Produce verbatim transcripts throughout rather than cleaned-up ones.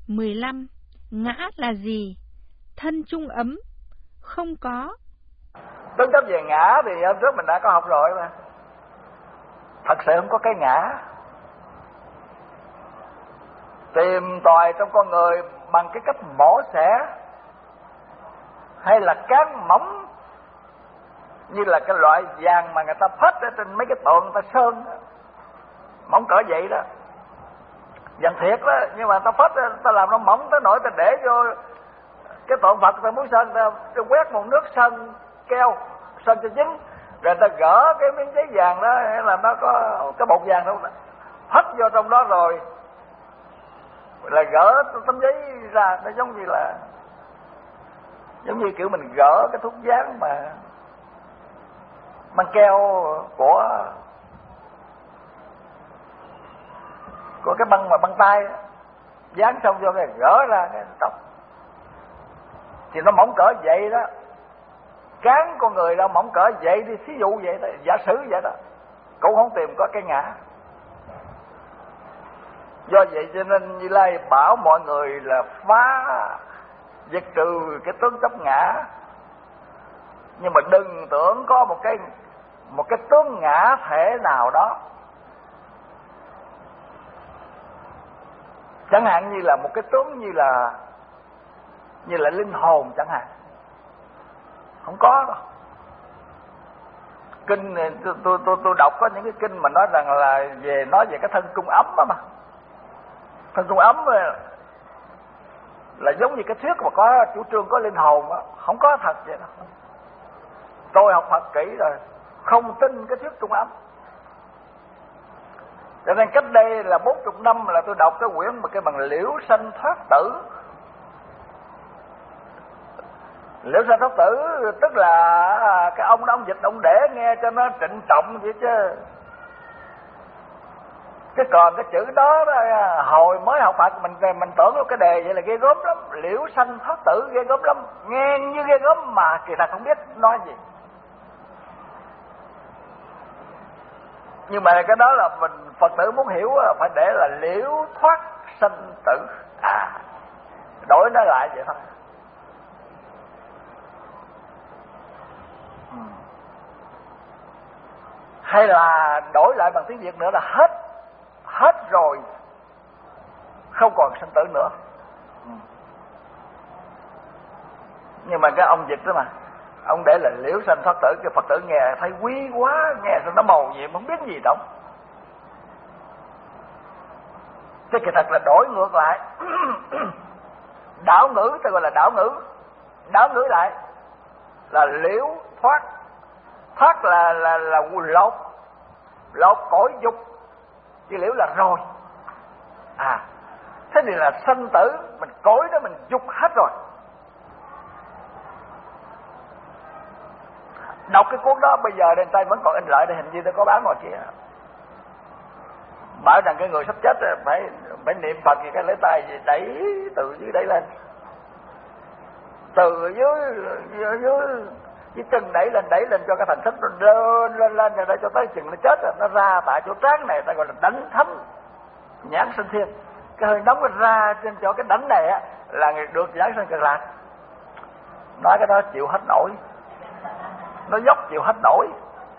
mười lăm. Ngã là gì? Thân chung ấm, không có. Tính chấp về ngã thì hôm trước mình đã có học rồi mà. Thật sự không có cái ngã. Tìm tòi trong con người bằng cái cách mổ xẻ hay là cán mỏng, như là cái loại vàng mà người ta phết ở trên mấy cái tượng người ta sơn, mỏng cỡ vậy đó, vàng thiệt đó, nhưng mà ta phết người ta làm nó mỏng tới nỗi ta để vô cái tượng Phật, ta muốn sơn ta, ta quét một nước sơn keo, sơn cho dính, rồi ta gỡ cái miếng giấy vàng đó, hay là nó có cái bột vàng đâu, hất vô trong đó rồi là gỡ tấm giấy ra. Nó giống như là giống như kiểu mình gỡ cái thuốc dán mà băng keo của của cái băng mà băng tay dán xong vô cái gỡ ra cái tóc, thì nó mỏng cỡ vậy đó. Cán con người đâu mỏng cỡ vậy đi, thí dụ vậy đó, giả sử vậy đó, cũng không tìm có cái ngã. Do vậy cho nên Như Lai bảo mọi người là phá diệt trừ cái tướng chấp ngã, nhưng mà đừng tưởng có một cái một cái tướng ngã thể nào đó. Chẳng hạn như là một cái tướng như là như là linh hồn chẳng hạn, không có đâu. Kinh này tôi tôi tôi tôi đọc có những cái kinh mà nói rằng là về nói về cái thân cung ấm đó mà. Thân cung ấm là giống như cái thuyết mà có chủ trương có linh hồn đó, không có thật vậy đâu. Tôi học Phật kỹ rồi, không tin cái thuyết cung ấm. Cho nên cách đây là bốn mươi năm là tôi đọc cái quyển mà cái bằng liễu sanh thoát tử. Liễu sanh thoát tử tức là cái ông đó ông dịch ông để nghe cho nó trịnh trọng vậy chứ. Cái còn cái chữ đó, đó hồi mới học Phật mình mình tưởng cái đề vậy là ghê gớm lắm, liễu sanh thoát tử ghê gớm lắm, nghe như ghê gớm mà kỳ thật không biết nói gì. Nhưng mà cái đó là mình Phật tử muốn hiểu phải để là liễu thoát sanh tử, à đổi nó lại vậy thôi. Ừ. Hay là đổi lại bằng tiếng Việt nữa là hết hết rồi, không còn sanh tử nữa. Ừ. Nhưng mà cái ông dịch đó mà ông để là liễu sanh thoát tử, cái Phật tử nghe thấy quý quá, nghe sao nó màu nhiệm không biết gì đâu. Thế kỳ thật là đổi ngược lại. Đảo ngữ ta gọi là đảo ngữ, đảo ngữ lại là liễu thoát. Thoát là là là lột lột cõi dục, chứ liễu là rồi. À thế thì là sanh tử, mình cõi đó mình dục hết rồi. Đọc cái cuốn đó bây giờ trên tay vẫn còn in lại, đây hình như nó có bán ngoài kia. Bảo rằng cái người sắp chết phải phải niệm Phật thì cái lấy tay gì đẩy từ dưới đẩy lên, từ dưới dưới dưới, dưới chân đẩy lên đẩy lên cho cái thành tích nó lên lên lên rồi đây cho tới chừng nó chết rồi nó ra tại chỗ trán này ta gọi là đảnh thấm nhãn sinh thiên. Cái hơi nóng nó ra trên chỗ cái đảnh này á là người được nhãn sinh cực lạc. Nói cái đó chịu hết nổi, nó dốc chịu hết nổi.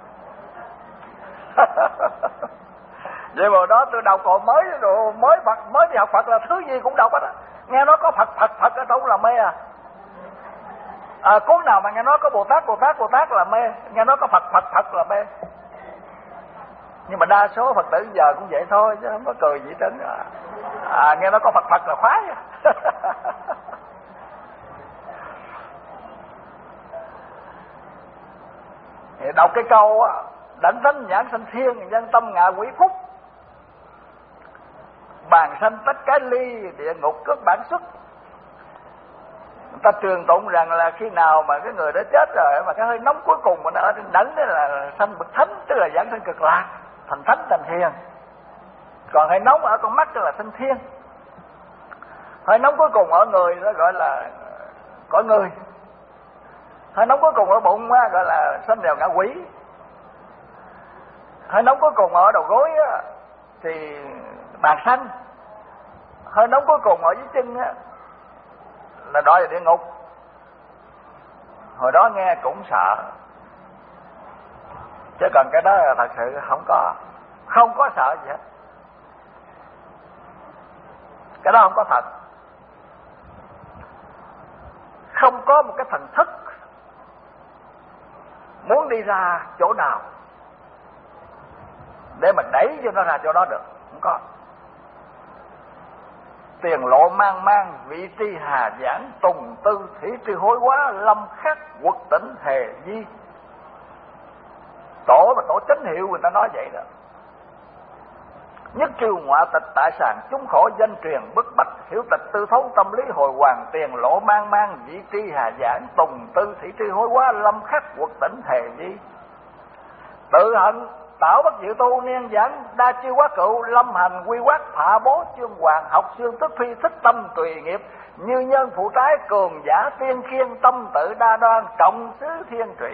Vậy mà đó tôi đọc còn mới rồi, mới Phật mới đi học Phật là thứ gì cũng đọc hết á. Nghe nói có Phật Phật Phật ở đâu là mê à. À cuốn nào mà nghe nói có Bồ Tát Bồ Tát Bồ Tát là mê, nghe nói có Phật Phật Phật là mê. Nhưng mà đa số Phật tử giờ cũng vậy thôi chứ không có cười gì trơn à. À nghe nói có Phật Phật là khoái. Thì đọc cái câu á, đảnh thánh nhãn sanh thiên, nhân tâm ngạ quỷ phúc, bàn sanh tất cái ly, địa ngục cất bản xuất. Người ta truyền tụng rằng là khi nào mà cái người đó chết rồi mà cái hơi nóng cuối cùng mà nó ở trên đảnh đó là sanh bậc thánh, tức là giảng sanh cực lạc, thành thánh thành hiền. Còn hơi nóng ở con mắt tức là sanh thiên. Hơi nóng cuối cùng ở người nó gọi là cõi người. Hơi nóng cuối cùng ở bụng á, gọi là sanh đều ngạ quỷ. Hơi nóng cuối cùng ở đầu gối á, thì bàn sanh. hơi nóng cuối cùng ở dưới chân á là đọa vào địa ngục. Hồi đó nghe cũng sợ, chứ còn cái đó là thật sự không có không có sợ gì hết, cái đó không có thật. Không có một cái thần thức muốn đi ra chỗ nào để mà đẩy cho nó ra chỗ đó được, không có. Tiền lộ mang mang, vị tri hà giảng, tùng tư thủy tri hối quá, lâm khắc quật tỉnh hề di. Tổ mà tổ chánh hiệu người ta nói vậy đó. Nhất triều ngoại tịch tại sàng, chúng khổ danh truyền bức bách, hiểu tịch tư thấu tâm lý hồi hoàng, tiền lộ mang mang, vị tri hà giảng, tùng tư thủy tri hối quá, lâm khắc quật tỉnh hề di. Tự hận tạo bất diệu tu, niên giảng đa chiêu quá cựu, lâm hành quy quát phạ bố chương hoàng, học xương tức phi thích tâm tùy nghiệp, như nhân phụ trái cường giả tiên khiên, tâm tự đa đoan trọng xứ thiên trị.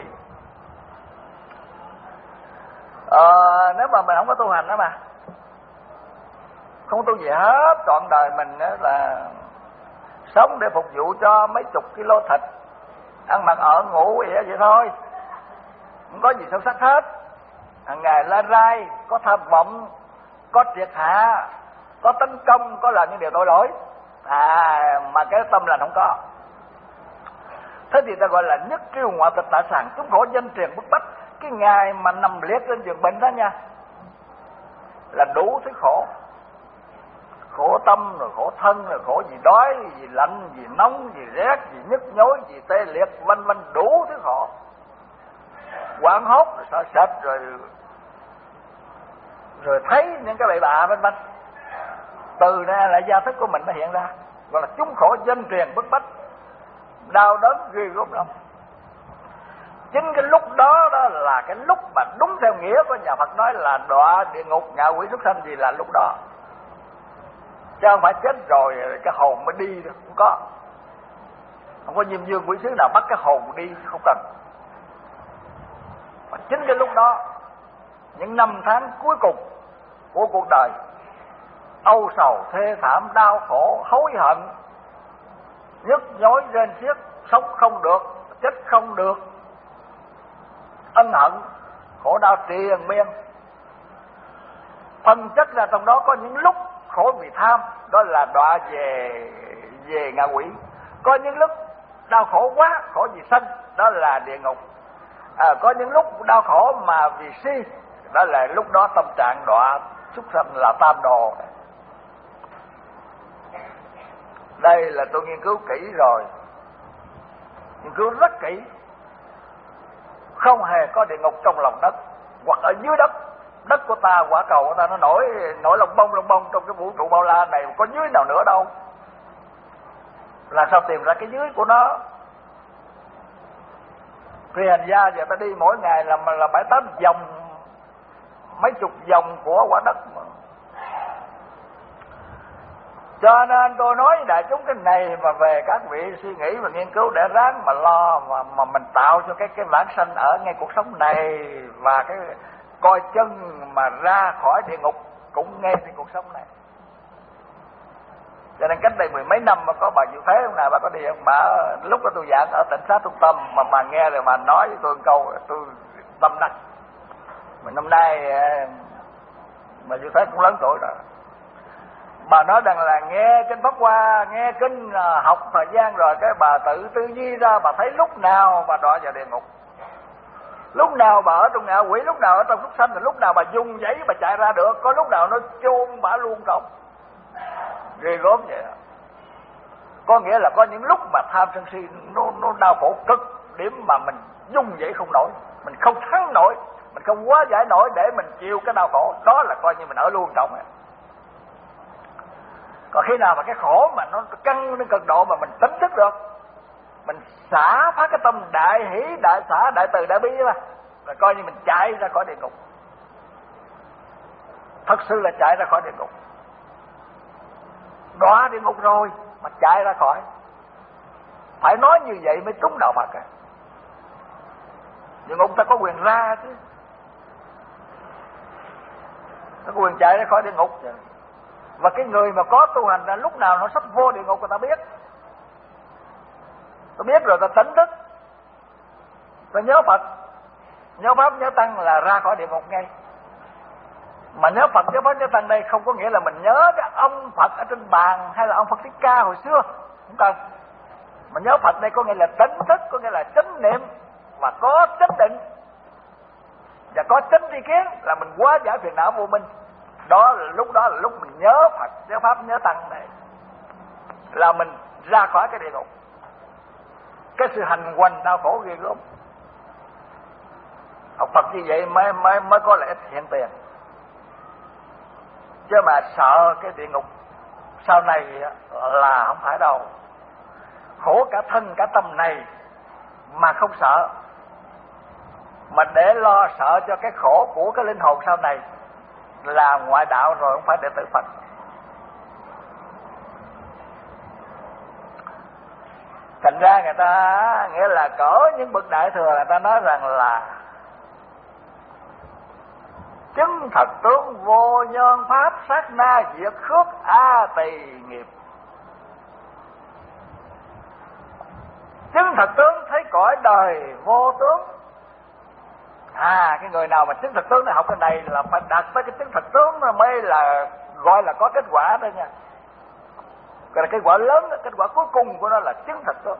Ờ, nếu mà mình không có tu hành đó mà không tu gì hết, trọn đời mình đó là sống để phục vụ cho mấy chục kilo thịt, ăn mặc ở ngủ vậy, vậy thôi, không có gì sâu sắc hết. Hàng ngày la rai, có tham vọng, có triệt hạ, có tấn công, có làm những điều tội lỗi, à mà cái tâm là không có. Thế thì ta gọi là nhất triêu ngoại tịch tại sàng, chúng khổ danh truyền bức bách. Cái ngày mà nằm liệt trên giường bệnh đó nha, là đủ thứ khổ, khổ tâm rồi khổ thân rồi khổ gì đói, gì lạnh, gì nóng, gì rét, gì nhức nhối, gì tê liệt, vân vân, đủ thứ khổ. Hoảng hốt rồi sợ sệt rồi rồi thấy những cái bậy bạ vân vân. Từ ra lại gia thức của mình nó hiện ra, gọi là chúng khổ danh truyền bức bách, đau đớn ghê gớm lắm. Chính cái lúc đó đó là cái lúc mà đúng theo nghĩa của nhà Phật nói là đọa địa ngục, ngạ quỷ súc sanh gì là lúc đó, chứ không phải chết rồi cái hồn mới đi được, không có. Không có diêm dương quỷ sứ nào bắt cái hồn đi, không cần. Và chính cái lúc đó, những năm tháng cuối cùng của cuộc đời, âu sầu thê thảm, đau khổ, hối hận, nhức nhối rên xiết, sống không được, chết không được, ân hận, khổ đau triền miên. Phần chất là trong đó có những lúc khổ vì tham, đó là đọa về về ngạ quỷ. Có những lúc đau khổ quá, khổ vì sân, đó là địa ngục. À, có những lúc đau khổ mà vì si, đó là lúc đó tâm trạng đọa súc sanh, là tam đồ. Đây là tôi nghiên cứu kỹ rồi, nghiên cứu rất kỹ. Không hề có địa ngục trong lòng đất hoặc ở dưới đất. Đất của ta, quả cầu của ta nó nổi nổi lông bông lông bông trong cái vũ trụ bao la này, có dưới nào nữa đâu. Là sao tìm ra cái dưới của nó? Phi hành gia giờ ta đi mỗi ngày là là bảy tám vòng, mấy chục vòng của quả đất mà. Cho nên tôi nói đại chúng cái này mà về các vị suy nghĩ và nghiên cứu để ráng mà lo mà mà mình tạo cho cái cái vãng sanh ở ngay cuộc sống này, và cái coi chân mà ra khỏi địa ngục cũng ngay trên cuộc sống này. Cho nên cách đây mười mấy năm mà có bà Diệu Thế hôm nào bà có đi không? Bà lúc đó tôi giảng ở tỉnh xá Trung Tâm mà mà nghe rồi mà nói với tôi một câu tôi tâm đắc. Mà năm nay bà Diệu Thế cũng lớn tuổi rồi. Bà nói rằng là nghe kinh Pháp Hoa, nghe kinh học thời gian rồi cái bà tự tư duy ra, bà thấy lúc nào bà đọa vào địa ngục, lúc nào bà ở trong ngạ quỷ, lúc nào ở trong súc sanh, lúc nào bà dùng giấy bà chạy ra được, có lúc nào nó chôn bà luôn không. Ghê gớm vậy đó. Có nghĩa là có những lúc mà tham sân si nó, nó đau khổ cực điểm mà mình dung dậy không nổi, mình không thắng nổi, mình không hóa giải nổi để mình chịu cái đau khổ, đó là coi như mình ở luôn trong. Còn khi nào mà cái khổ mà nó căng đến cực độ mà mình tỉnh thức được, mình xả phát cái tâm đại hỷ, đại xả, đại từ, đại bi mà, là coi như mình chạy ra khỏi địa ngục. Thật sự là chạy ra khỏi địa ngục. Đọa địa ngục rồi mà chạy ra khỏi. Phải nói như vậy mới trúng đạo Phật à. Địa ngục ta có quyền ra chứ, ta có quyền chạy ra khỏi địa ngục chứ. Và cái người mà có tu hành là lúc nào nó sắp vô địa ngục người ta biết. Ta biết rồi ta tỉnh thức, ta nhớ Phật, nhớ Pháp, nhớ Tăng là ra khỏi địa ngục ngay. Mà nhớ Phật, nhớ Pháp, nhớ Tăng đây không có nghĩa là mình nhớ cái ông Phật ở trên bàn hay là ông Phật Thích Ca hồi xưa, không cần. Mà nhớ Phật đây có nghĩa là tỉnh thức, có nghĩa là chánh niệm và có chánh định và có chánh tri kiến, là mình hóa giải phiền não vô minh. Đó là lúc đó là lúc mình nhớ Phật, nhớ Pháp, nhớ Tăng này, là mình ra khỏi cái địa ngục. Cái sự hành hoành đau khổ ghê gớm. Học Phật như vậy mới mới mới có lợi ích hiện tiền. Chứ mà sợ cái địa ngục sau này là không phải đâu. Khổ cả thân cả tâm này mà không sợ, mà để lo sợ cho cái khổ của cái linh hồn sau này là ngoại đạo rồi, không phải đệ tử Phật. Thành ra người ta nghĩa là cỡ những bậc đại thừa người ta nói rằng là chứng thật tướng vô nhân pháp sát na diệt khước a tỳ nghiệp. Chứng thật tướng thấy cõi đời vô tướng. À, cái người nào mà chứng thật tướng này học cái này là phải đạt tới cái chứng thật tướng nó mới là gọi là có kết quả đó nha. Cái là kết quả lớn, kết quả cuối cùng của nó là chứng thật tướng.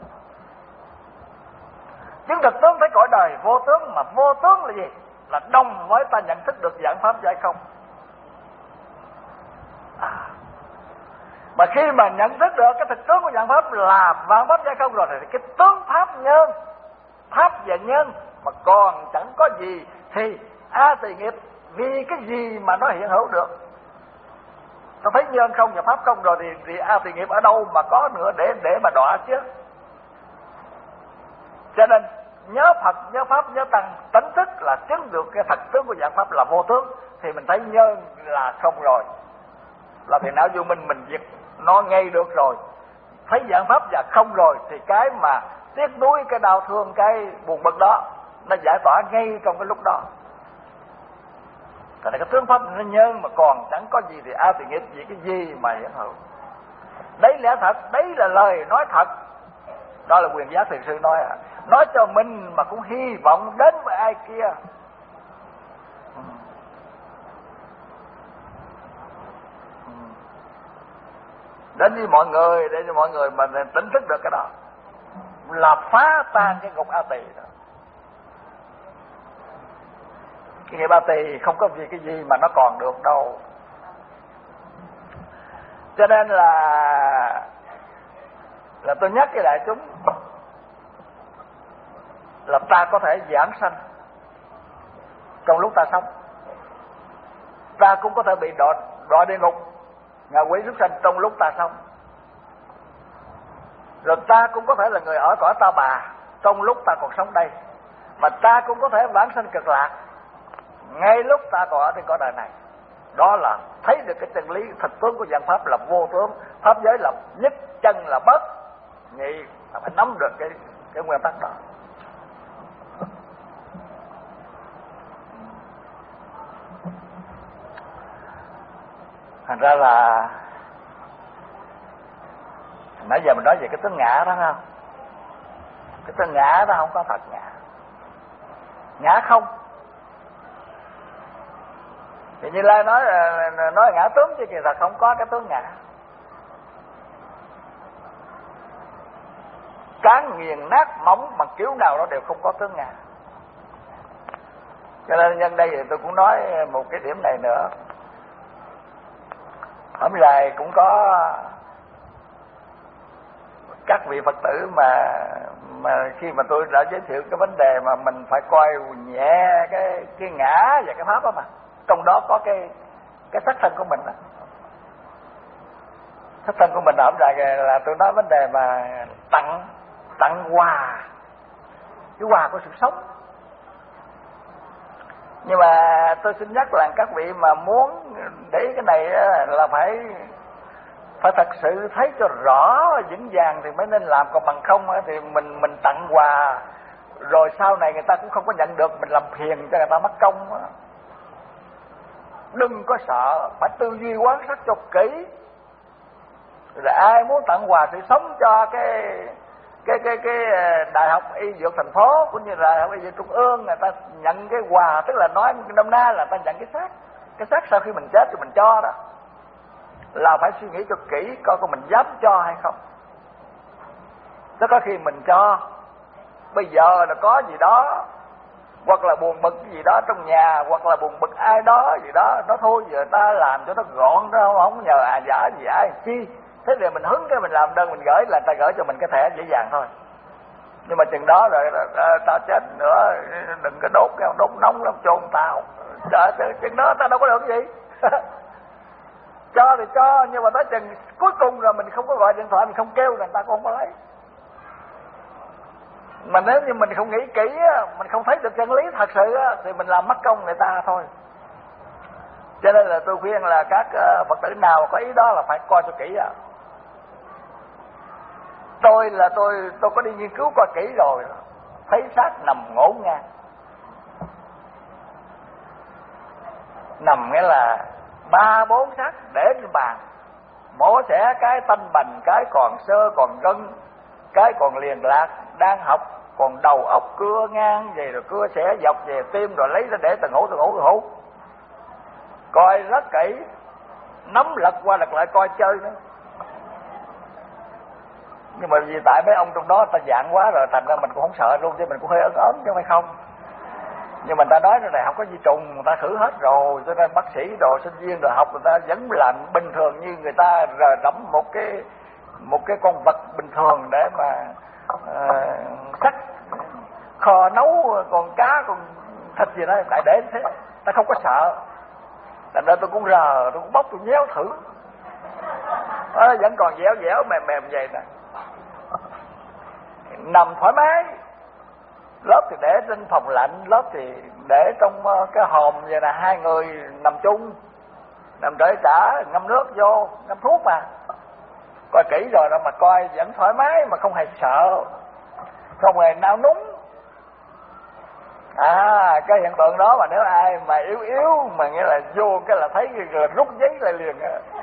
Chứng thật tướng thấy cõi đời vô tướng, mà vô tướng là gì? Là đồng với ta nhận thức được dạng pháp giải không. À, mà khi mà nhận thức được cái thực tướng của dạng pháp là vạn pháp giải không rồi, thì cái tướng pháp nhân, pháp và nhân mà còn chẳng có gì thì a tỳ nghiệp, vì cái gì mà nó hiện hữu được. Ta thấy nhân không và pháp không rồi thì, thì a tỳ nghiệp ở đâu mà có nữa để để mà đọa chứ. Cho nên nhớ Phật, nhớ Pháp, nhớ Tăng, tỉnh thức là chứng được cái thật tướng của dạng pháp là vô tướng, thì mình thấy nhân là không rồi, là phiền não vô minh mình diệt nó ngay được rồi. Thấy dạng pháp và không rồi thì cái mà tiếc nuối, cái đau thương, cái buồn bực đó nó giải tỏa ngay trong cái lúc đó. Tại cái tướng pháp nó nhân mà còn chẳng có gì thì a tỳ nghiệp gì, cái gì mà hiện hữu. Đấy lẽ thật, đấy là lời nói thật. Đó là Quyền Giác Thiền Sư nói à. Nói cho mình mà cũng hy vọng đến với ai kia. Ừ. Ừ. Đến với mọi người, để cho mọi người mà tỉnh thức được cái đó, là phá tan cái ngục a tỳ đó. Cái nghiệp a tỳ không có gì cái gì mà nó còn được đâu. Cho nên là là tôi nhắc với đại chúng là ta có thể giảng sanh trong lúc ta sống, ta cũng có thể bị đọa đọa địa ngục, ngạ quỷ súc sanh trong lúc ta sống, rồi ta cũng có thể là người ở cõi Ta Bà trong lúc ta còn sống đây, mà ta cũng có thể vãng sanh Cực Lạc ngay lúc ta còn ở trên cõi đời này. Đó là thấy được cái chân lý thực tướng của dạng pháp là vô tướng, pháp giới là nhất, chân là bất nhị, là phải nắm được cái cái nguyên tắc đó. Thành ra là nãy giờ mình nói về cái tướng ngã đó không? Cái tướng ngã đó không có thật ngã, ngã không. Thì Như Lai nói nói ngã tướng chứ kỳ thật không có cái tướng ngã. Cán nghiền nát mỏng bằng kiểu nào nó đều không có tướng ngã. Cho nên nhân đây thì tôi cũng nói một cái điểm này nữa. Hôm nay cũng có các vị Phật tử mà mà khi mà tôi đã giới thiệu cái vấn đề mà mình phải coi nhẹ cái cái ngã và cái pháp đó, mà trong đó có cái cái sắc thân của mình đó. Sắc thân của mình ở đây là tôi nói vấn đề mà tặng tặng quà, cái quà của sự sống. Nhưng mà tôi xin nhắc là các vị mà muốn để cái này là phải phải thật sự thấy cho rõ vững vàng thì mới nên làm, còn bằng không thì mình mình tặng quà rồi sau này người ta cũng không có nhận được, mình làm phiền cho người ta mất công đó. đừng có sợ, phải tư duy quan sát cho kỹ. Rồi ai muốn tặng quà sự sống cho cái cái cái cái đại học y dược thành phố cũng như là đại học y dược trung ương, người ta nhận cái quà, tức là nói năm na là ta nhận cái xác, cái xác sau khi mình chết thì mình cho đó, là phải suy nghĩ cho kỹ coi coi mình dám cho hay không. Thế có khi mình cho, bây giờ là có gì đó, hoặc là buồn bực gì đó trong nhà, hoặc là buồn bực ai đó gì đó, nó thôi giờ ta làm cho nó gọn đó, không nhờ à giả gì ai chi. Thế thì mình hứng cái mình làm đơn mình gửi, là ta gửi cho mình cái thẻ dễ dàng thôi. Nhưng mà chừng đó rồi tao chết nữa, đừng có đốt cái đốt nóng lắm chôn tao. Trời ơi, chừng đó tao đâu có được cái gì. Cho thì cho, nhưng mà tới chừng cuối cùng rồi mình không có gọi điện thoại, mình không kêu là người ta cũng không có lấy. Mà nếu như mình không nghĩ kỹ, mình không thấy được chân lý thật sự thì mình làm mất công người ta thôi. Cho nên là tôi khuyên là các Phật tử nào có ý đó là phải coi cho kỹ à. Tôi là tôi tôi có đi nghiên cứu coi kỹ rồi, thấy xác nằm ngổn ngang, nằm nghĩa là ba bốn xác để trên bàn, mổ xẻ cái tanh bành, cái còn sơ còn gân, cái còn liền lạc, đang học còn đầu óc cưa ngang về, rồi cưa xẻ dọc về tim, rồi lấy ra để từ ngủ từ ngủ từ ngủ. Coi rất kỹ, nắm lật qua lật lại coi chơi nữa. Nhưng mà vì tại mấy ông trong đó ta dạng quá rồi, thành ra mình cũng không sợ luôn, chứ mình cũng hơi ớn ớn chứ phải không. Nhưng mà người ta nói là đại học có di trùng, người ta thử hết rồi, cho nên bác sĩ đồ sinh viên đồ học người ta vẫn làm bình thường như người ta rờ rẫm một cái một cái con vật bình thường để mà uh, sắc kho nấu con cá con thịt gì đó, tại để thế ta không có sợ. Thành ra tôi cũng rờ, tôi cũng bóc, tôi nhéo thử, à, vẫn còn dẻo dẻo mềm mềm vậy nè, nằm thoải mái. Lớp thì để trên phòng lạnh, lớp thì để trong cái hòm vậy nè, hai người nằm chung, nằm đợi trả, ngâm nước vô, ngâm thuốc mà. Coi kỹ rồi đó mà coi vẫn thoải mái mà không hề sợ, không hề nao núng. À, cái hiện tượng đó mà nếu ai mà yếu yếu mà nghĩa là vô cái là thấy là rút giấy lại liền.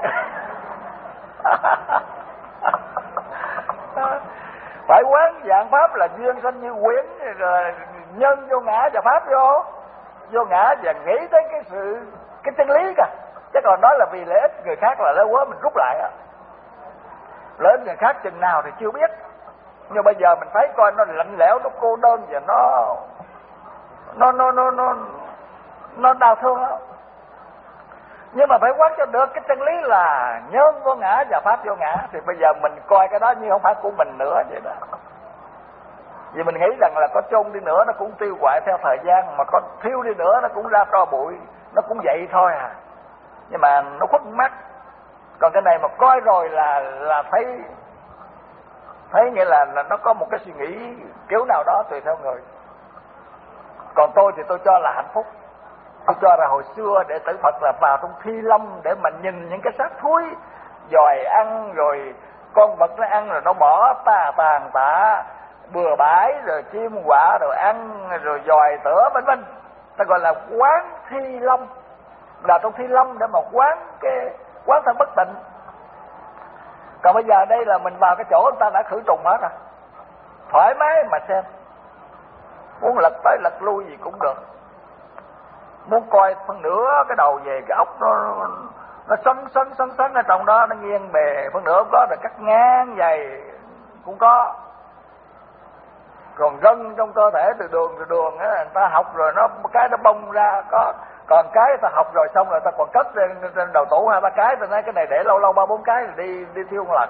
Phải quán dạng pháp là duyên sanh như quyển, rồi nhân vô ngã và pháp vô vô ngã và nghĩ tới cái sự cái chân lý cả. Chứ còn nói là vì lợi ích người khác là lấy quá mình rút lại á. Lợi ích người khác chừng nào thì chưa biết, nhưng bây giờ mình thấy coi nó lạnh lẽo, nó cô đơn và nó nó nó nó nó nó đau thương đó. Nhưng mà phải quán cho được cái chân lý là nhân vô ngã và pháp vô ngã, thì bây giờ mình coi cái đó như không phải của mình nữa vậy đó. Vì mình nghĩ rằng là có chôn đi nữa nó cũng tiêu hoại theo thời gian, mà có thiêu đi nữa nó cũng ra tro bụi, nó cũng vậy thôi à. Nhưng mà nó khuất mắt. Còn cái này mà coi rồi là là thấy thấy nghĩa là, là nó có một cái suy nghĩ kiểu nào đó tùy theo người. Còn tôi thì tôi cho là hạnh phúc. Tôi cho là hồi xưa đệ tử Phật là vào trong thi lâm để mà nhìn những cái xác thúi dòi ăn, rồi con vật nó ăn rồi nó bỏ ta tàn tạ bừa bãi, rồi chim quạ rồi ăn, rồi dòi tửa vân vân. Ta gọi là quán thi lâm, là trong thi lâm để mà quán cái quán thân bất tịnh. Còn bây giờ đây là mình vào cái chỗ người ta đã khử trùng hết rồi, thoải mái mà xem, muốn lật tới lật lui gì cũng được, muốn coi phân nửa cái đầu về cái ốc nó nó xoắn xoắn xoắn xoắn ở trong đó, nó nghiêng bề phân nửa đó rồi cắt ngang dày cũng có. Còn gân trong cơ thể từ đường từ đường á, người ta học rồi nó cái nó bông ra có, còn cái người ta học rồi xong rồi ta còn cất lên trên đầu tủ hai ba cái, ta nói cái này để lâu lâu ba bốn cái rồi đi đi thiêu một lần,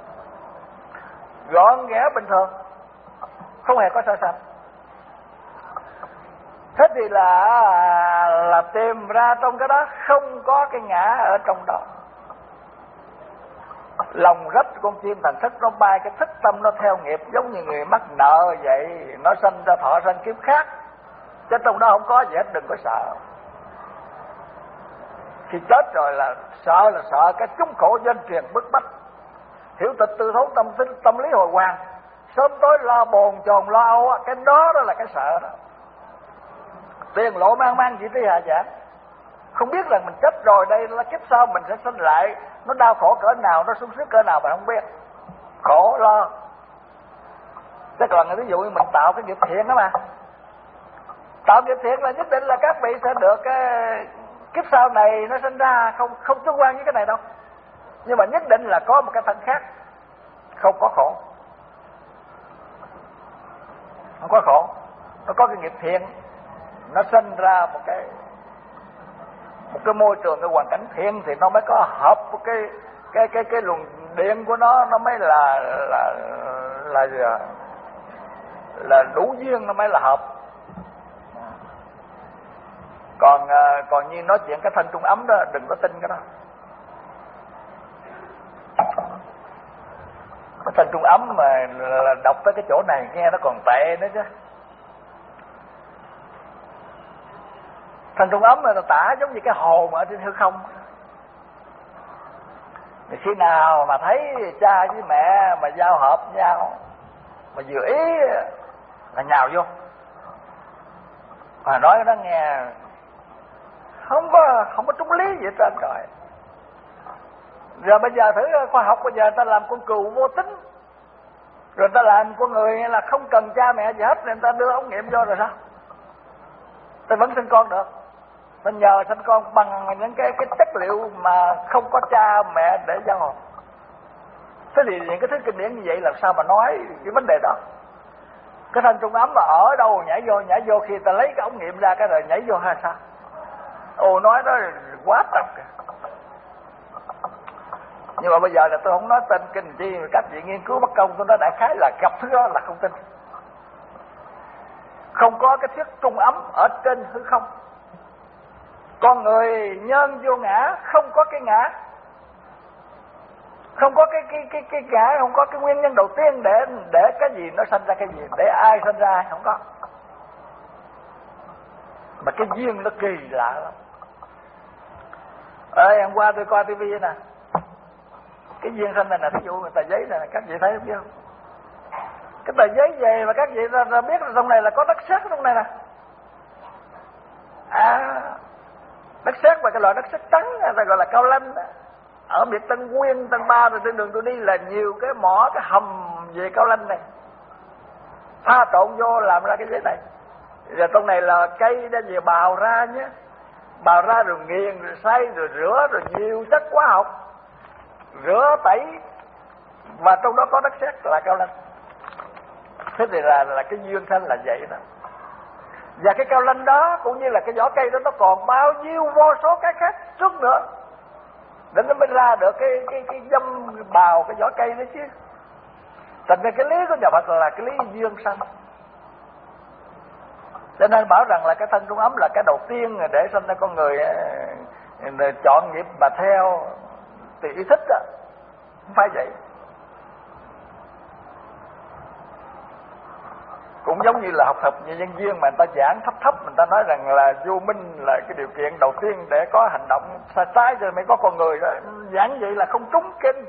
gọn ghẽ bình thường, không hề có sai sạch. Thế thì là là tìm ra trong cái đó không có cái ngã ở trong đó. Lòng rất con chim thần thức nó bay, cái thức tâm nó theo nghiệp, giống như người mắc nợ vậy, nó sanh ra thọ sanh kiếp khác, chứ trong đó không có gì hết, đừng có sợ. Khi chết rồi là sợ là sợ cái chúng khổ dân truyền bức bách, hiểu tịch tư thấu tâm tính tâm lý hồi hoàng, sớm tối lo bồn chồn lo âu, cái đó đó là cái sợ đó. Tiền lộ mang mang chỉ trí hạ giảng, Không biết là mình chết rồi đây là kiếp sau mình sẽ sinh lại, nó đau khổ cỡ nào, nó sung sướng cỡ nào mà không biết. Khổ lo. Thế còn ví dụ như mình tạo cái nghiệp thiện đó mà, tạo nghiệp thiện là nhất định là các vị sẽ được cái kiếp sau này nó sinh ra không không tương quan với cái này đâu, nhưng mà nhất định là có một cái thân khác, không có khổ, không có khổ. Nó có cái nghiệp thiện, nó sinh ra một cái một cái môi trường, cái hoàn cảnh thiện thì nó mới có hợp với cái cái cái cái luồng điện của nó, nó mới là là là là, là đủ duyên, nó mới là hợp. Còn còn như nói chuyện cái thân trung ấm đó, đừng có tin cái đó. Cái thân trung ấm mà là đọc tới cái chỗ này nghe nó còn tệ nữa chứ. Thân trung ấm là tả giống như cái hồ mà ở trên hư không. Thì khi nào mà thấy cha với mẹ mà giao hợp nhau, mà vừa ý là nhào vô, mà nói nó nghe không có không có trúng lý gì hết trơn rồi. Giờ bây giờ thử khoa học bây giờ người ta làm con cừu vô tính, rồi người ta làm con người là không cần cha mẹ gì hết, người ta đưa ống nghiệm vô rồi sao? Ta vẫn sinh con được. Ta nhờ sinh con bằng những cái cái chất liệu mà không có cha mẹ để giao hợp. Thế thì những cái thứ kinh điển như vậy làm sao mà nói cái vấn đề đó? Cái thân trung ấm mà ở đâu nhảy vô nhảy vô, khi ta lấy cái ống nghiệm ra cái rồi nhảy vô hay sao? Ồ, nói đó quá trật kìa. Nhưng mà bây giờ là tôi không nói tên kinh chi, các vị nghiên cứu bất công, tôi nói đại khái là gặp thứ đó là không tin. Không có cái thuyết trung ấm ở trên hư không. Con người nhân vô ngã, không có cái ngã, không có cái cái cái cái ngã, không có cái nguyên nhân đầu tiên để để cái gì nó sinh ra cái gì, để ai sinh ra ai, không có. Mà cái duyên nó kỳ lạ lắm. Ê, hôm qua tôi coi tivi nè, cái duyên sinh này nè, ví dụ người tờ giấy này, các vị thấy không biết không? Cái tờ giấy về mà các vị ra, ra biết là trong này là có đất sét trong này nè. À, đất sét và cái loại đất sét trắng ta gọi là cao lanh đó. Ở biệt Tân Nguyên, Tân Ba rồi trên đường tôi đi là nhiều cái mỏ, cái hầm về cao lanh này, pha trộn vô làm ra cái giấy này. Rồi trong này là cây đã về bào ra nhé, bào ra rồi nghiền rồi xay rồi rửa rồi nhiều chất hóa học, rửa tẩy, và trong đó có đất sét là cao lanh. Thế thì là là cái duyên sanh là vậy đó. Và cái cao lanh đó cũng như là cái vỏ cây đó, nó còn bao nhiêu vô số cái khác trước nữa để nó mới ra được cái cái cái dâm bào cái vỏ cây đó chứ. Thành ra cái lý của nhà Phật là cái lý duyên sanh. Cho nên bảo rằng là cái thân trung ấm là cái đầu tiên để sanh ra con người, người chọn nghiệp mà theo tùy ý thích đó, không phải vậy. Cũng giống như là học thuật như nhân viên mà người ta giảng thấp thấp, người ta nói rằng là vô minh là cái điều kiện đầu tiên để có hành động sai trái rồi mới có con người đó. Giảng vậy là không trúng kinh.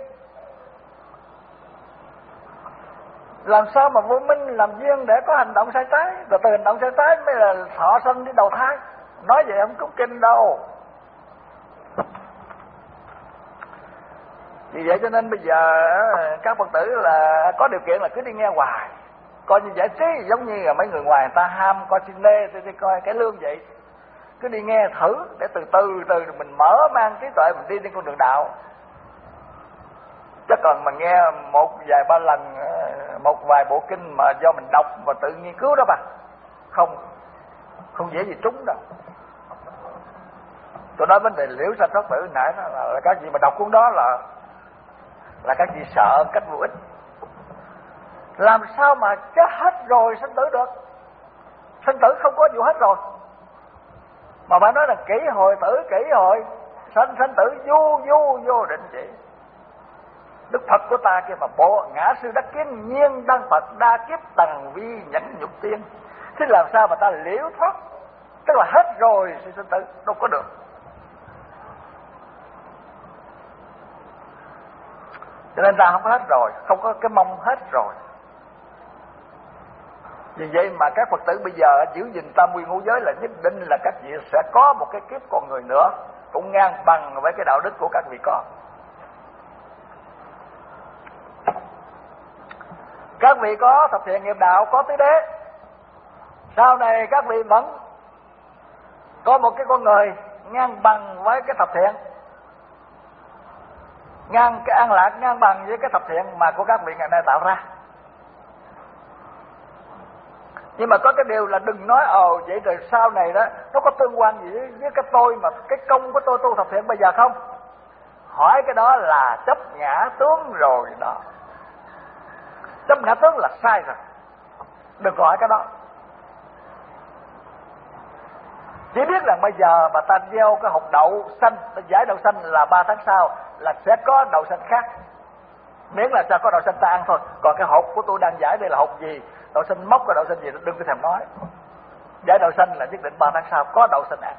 Làm sao mà vô minh làm duyên để có hành động sai trái, rồi từ hành động sai trái mới là thọ sanh đi đầu thai. Nói vậy không trúng kinh đâu. Vì vậy cho nên bây giờ các Phật tử là có điều kiện là cứ đi nghe hoài, coi như giải trí, giống như là mấy người ngoài người ta ham coi cine thì đi coi cái lương vậy. Cứ đi nghe thử để từ từ từ mình mở mang trí tuệ, mình đi trên con đường đạo. Chứ còn mà nghe một vài ba lần, một vài bộ kinh mà do mình đọc và tự nghiên cứu đó mà không không dễ gì trúng đâu. Tôi nói vấn đề liễu sanh thoát tử nãy đó là, là các vị mà đọc cuốn đó là là các vị sợ cách vô ích. Làm sao mà chết hết rồi sanh tử được? Sanh tử không có vụ hết rồi. Mà phải nói là kỷ hồi tử, kỷ hồi sanh sanh tử vô vô vô định vậy. Đức Phật của ta kia mà bộ ngã sư đắc kiến nhiên đăng Phật đa kiếp tầng vi nhẫn nhục tiên. Thế làm sao mà ta liễu thoát? Tức là hết rồi thì sanh tử đâu có được. Cho nên ta không có hết rồi, không có cái mong hết rồi. Vì vậy mà các Phật tử bây giờ giữ gìn tam quy ngũ giới là nhất định là các vị sẽ có một cái kiếp con người nữa cũng ngang bằng với cái đạo đức của các vị có. Các vị có thập thiện nghiệp đạo, có tứ đế, sau này các vị vẫn có một cái con người ngang bằng với cái thập thiện, ngang cái an lạc ngang bằng với cái thập thiện mà của các vị ngày nay tạo ra. Nhưng mà có cái điều là đừng nói ồ vậy rồi sau này đó nó có tương quan gì với, với cái tôi mà cái công của tôi tu thập thiện bây giờ không? Hỏi cái đó là chấp ngã tướng rồi đó. Chấp ngã tướng là sai rồi, đừng có hỏi cái đó. Chỉ biết là bây giờ mà ta gieo cái hột đậu xanh, ta giải đậu xanh là ba tháng sau là sẽ có đậu xanh khác, miễn là cho có đậu xanh ta ăn thôi. Còn cái hột của tôi đang giải đây là hột gì, đậu xanh mốc cái đậu xanh gì đừng có thèm nói. Giải đậu xanh là nhất định ba tháng sau có đậu xanh ăn.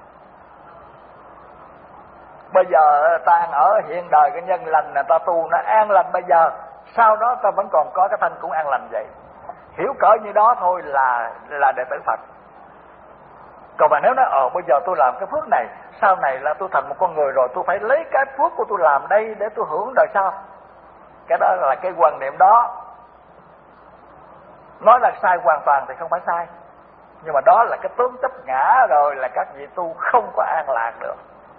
Bây giờ ta ăn ở hiện đời cái nhân lành là ta tu nó an lành bây giờ, sau đó ta vẫn còn có cái thân cũng an lành vậy. Hiểu cỡ như đó thôi là là đệ tử Phật. Còn mà nếu nói ờ bây giờ tôi làm cái phước này, sau này là tôi thành một con người rồi, tôi phải lấy cái phước của tôi làm đây để tôi hưởng đời sau, cái đó là cái quan niệm đó. Nói là sai hoàn toàn thì không phải sai, nhưng mà đó là cái tướng chấp ngã rồi, là các vị tu không có an lạc được.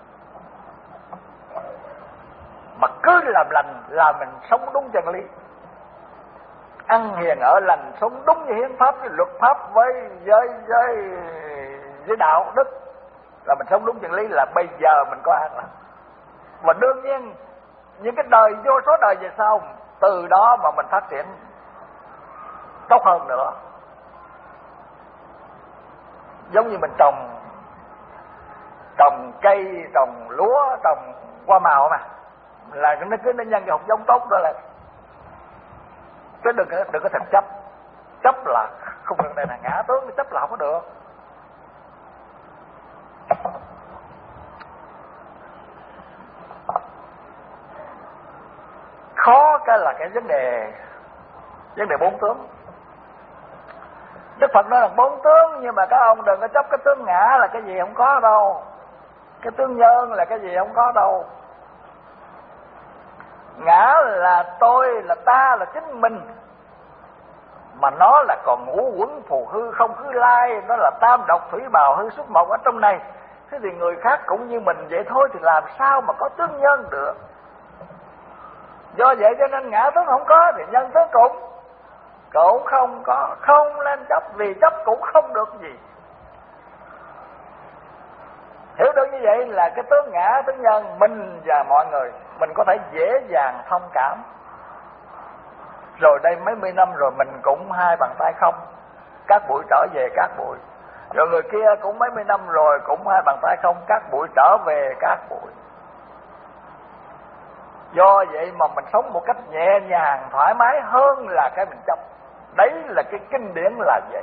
Mà cứ làm lành là mình sống đúng chân lý, ăn hiền ở lành, sống đúng với hiến pháp, với luật pháp, với với với với đạo đức, là mình sống đúng chân lý, là bây giờ mình có an lạc. Và đương nhiên những cái đời vô số đời về sau, từ đó mà mình phát triển tốt hơn nữa. Giống như mình trồng trồng cây, trồng lúa, trồng hoa màu mà, là nó cứ nó nhân cái hạt giống tốt đó, là cái đừng đừng có thèm chấp. Chấp là không được, đây là ngã tướng, chấp là không có được. Khó cái là cái vấn đề vấn đề bốn tướng. Đức Phật nói là bốn tướng, nhưng mà các ông đừng có chấp cái tướng ngã là cái gì không có đâu, cái tướng nhân là cái gì không có đâu. Ngã là tôi, là ta, là chính mình, mà nó là còn ngũ quẩn phù hư không khứ lai, nó là tam độc thủy bào hư xuất một ở trong này. Thế thì người khác cũng như mình vậy thôi, thì làm sao mà có tướng nhân được? Do vậy cho nên ngã tướng không có thì nhân tướng cũng cũng không có. Không nên chấp, vì chấp cũng không được gì. Hiểu được như vậy là cái tướng ngã tướng nhân mình và mọi người mình có thể dễ dàng thông cảm. Rồi đây mấy mươi năm rồi mình cũng hai bàn tay không, các bụi trở về các bụi. Rồi người kia cũng mấy mươi năm rồi cũng hai bàn tay không, các bụi trở về các bụi. Do vậy mà mình sống một cách nhẹ nhàng, thoải mái hơn là cái mình chấp. Đấy là cái kinh điển là vậy.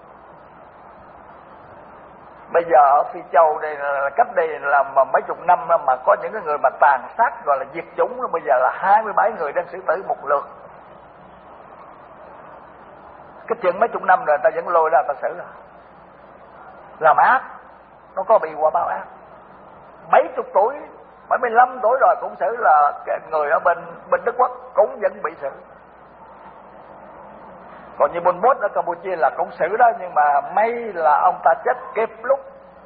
Bây giờ ở Phi Châu đây là cách đây là mà mấy chục năm mà có những cái người mà tàn sát gọi là diệt chủng, bây giờ là hai mươi bảy người đang xử tử một lượt. Cái chuyện mấy chục năm rồi ta vẫn lôi ra ta xử, làm ác, nó có bị quả báo ác. Bảy chục tuổi, bảy mươi lăm tuổi rồi cũng xử, là người ở bên bên Đức Quốc cũng vẫn bị xử. Còn như Pol Pot ở Campuchia là cũng xử đó, nhưng mà may là ông ta chết kịp lúc,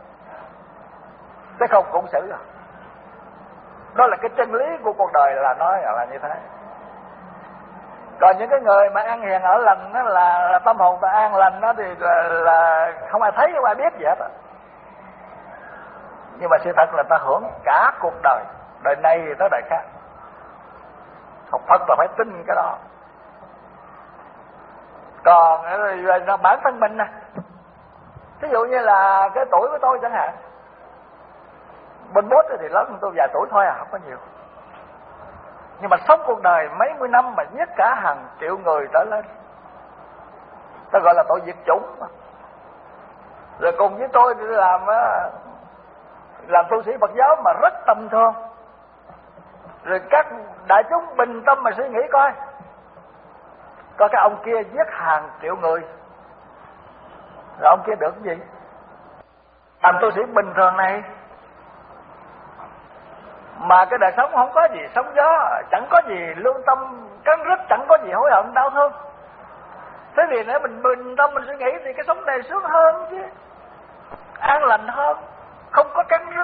chứ không cũng xử rồi. Đó là cái chân lý của cuộc đời, là nói là như thế. Còn những cái người mà ăn hiền ở lành đó là, là tâm hồn ta an lành đó, thì là, là không ai thấy, không ai biết gì hết. Nhưng mà sự thật là ta hưởng cả cuộc đời, đời này tới đời khác. Học Phật là phải tin cái đó. Còn là bản thân mình nè, ví dụ như là cái tuổi của tôi chẳng hạn, bên bốt thì lớn hơn tôi vài tuổi thôi à, không có nhiều. Nhưng mà sống cuộc đời mấy mươi năm mà giết cả hàng triệu người trở lên, ta gọi là tội diệt chủng. Rồi cùng với tôi đi làm làm tu sĩ Phật giáo mà rất tầm thường. Rồi các đại chúng bình tâm mà suy nghĩ coi, coi cái ông kia giết hàng triệu người, rồi ông kia được cái gì? Thành tu sĩ bình thường này mà cái đời sống không có gì sóng gió, chẳng có gì lương tâm cắn rứt, chẳng có gì hối hận đau thương. Thế thì nếu mình bình tâm mình suy nghĩ thì cái sống này sướng hơn chứ, an lành hơn, không có cắn rứt.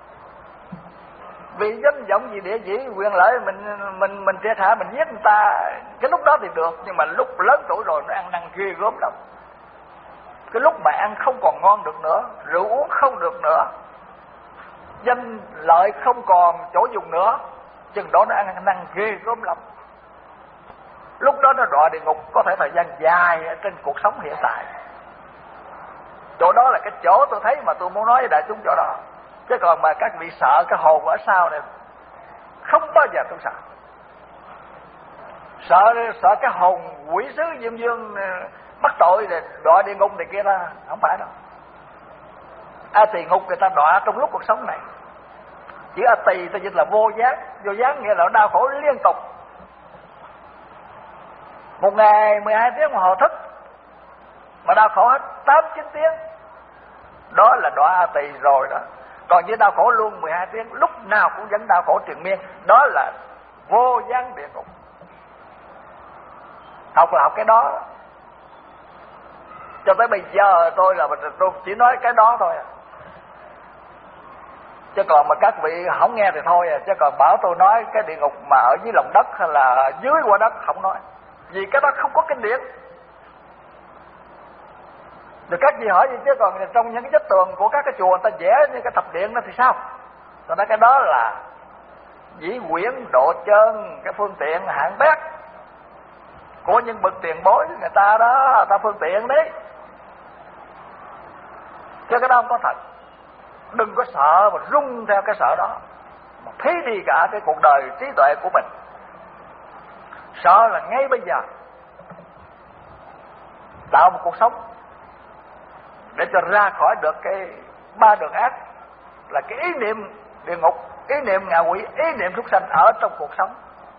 Vì danh vọng, vì địa vị, quyền lợi mình mình mình thiệt hại, mình giết người ta, cái lúc đó thì được, nhưng mà lúc lớn tuổi rồi nó ăn năn ghê gớm lắm. Cái lúc mà ăn không còn ngon được nữa, rượu uống không được nữa, danh lợi không còn chỗ dùng nữa, chừng đó nó ăn năn ghê gớm lắm. Lúc đó nó đọa địa ngục có thể thời gian dài ở trên cuộc sống hiện tại. Chỗ đó là cái chỗ tôi thấy mà tôi muốn nói với đại chúng chỗ đó. Chứ còn mà các vị sợ cái hồn ở sau này, không bao giờ tôi sợ. Sợ sợ cái hồn quỷ sứ Diêm Dương bắt tội để đọa địa ngục này kia ra, không phải đâu. A tỳ ngục người ta đọa trong lúc cuộc sống này. Chỉ a tỳ ta dịch là vô gián, vô gián nghĩa là đau khổ liên tục. Một ngày mười hai tiếng đồng hồ thức mà đau khổ hết tám chín tiếng, đó là đọa a tỳ rồi đó. Còn với đau khổ luôn mười hai tiếng, lúc nào cũng vẫn đau khổ triền miên, đó là vô gián địa ngục. Học là học cái đó. Cho tới bây giờ tôi là tôi chỉ nói cái đó thôi à. Chứ còn mà các vị không nghe thì thôi à. Chứ còn bảo tôi nói cái địa ngục mà ở dưới lòng đất hay là dưới quả đất không nói. Vì cái đó không có kinh điển. Rồi các vị hỏi gì chứ còn trong những cái vách tường của các cái chùa người ta vẽ như cái thập điện đó thì sao? Tôi nói cái đó là dĩ quyển độ chân, cái phương tiện hạng bét của những bậc tiền bối người ta đó, người ta phương tiện đấy. Chứ cái đó không có thật. Đừng có sợ mà rung theo cái sợ đó, mà phí đi cả cái cuộc đời trí tuệ của mình. Sợ là ngay bây giờ tạo một cuộc sống để cho ra khỏi được cái ba đường ác, là cái ý niệm địa ngục, ý niệm ngạ quỷ, ý niệm súc sanh ở trong cuộc sống.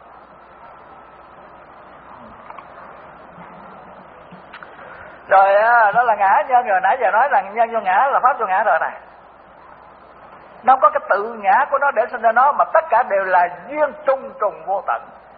Rồi đó là ngã nhân. Rồi nãy giờ nói rằng nhân vô ngã là pháp vô ngã rồi này. Nó không có cái tự ngã của nó để sinh ra nó, mà tất cả đều là duyên trung trùng vô tận.